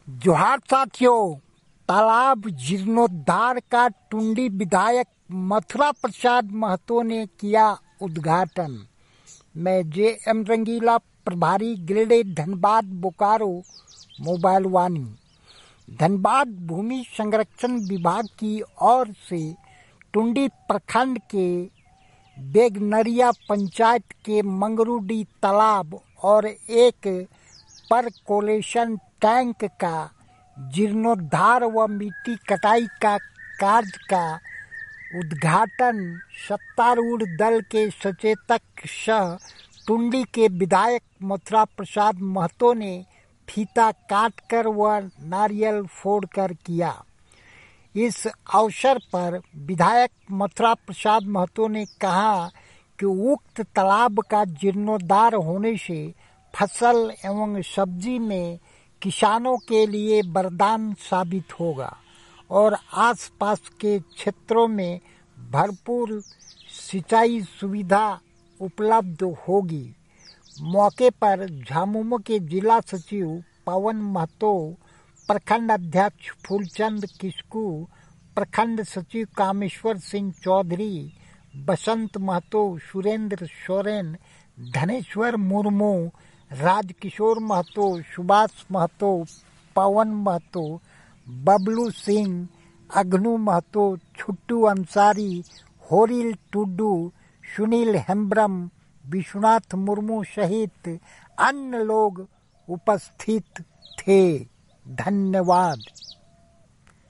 जोहार साथियों, तालाब जीर्णोद्धार का टुंडी विधायक मथुरा प्रसाद महतो ने किया उद्घाटन। मैं जे.एम. रंगीला, प्रभारी ग्रेड धनबाद बोकारो मोबाइल वाणी। धनबाद भूमि संरक्षण विभाग की ओर से टुंडी प्रखंड के बेगनरिया पंचायत के मंगरूडी तालाब और एक परकोलेशन टैंक का जीर्णोद्धार व मिट्टी कटाई का कार्य का उद्घाटन सत्तारूढ़ दल के सचेतक सह टुंडी के विधायक मथुरा प्रसाद महतो ने फीता काटकर व नारियल फोड़कर किया। इस अवसर पर विधायक मथुरा प्रसाद महतो ने कहा कि उक्त तालाब का जीर्णोद्धार होने से फसल एवं सब्जी में किसानों के लिए वरदान साबित होगा और आसपास के क्षेत्रों में भरपूर सिंचाई सुविधा उपलब्ध होगी। मौके पर झामुमो के जिला सचिव पवन महतो, प्रखंड अध्यक्ष फूलचंद किस्कू, प्रखंड सचिव कामेश्वर सिंह चौधरी, बसंत महतो, सुरेंद्र सोरेन, धनेश्वर मुर्मू, राजकिशोर महतो, सुभाष महतो, पवन महतो, बबलू सिंह, अग्नू महतो, छुट्टू अंसारी, होरिल टुड्डू, सुनील हेम्ब्रम, विश्वनाथ मुर्मू सहित अन्य लोग उपस्थित थे। धन्यवाद।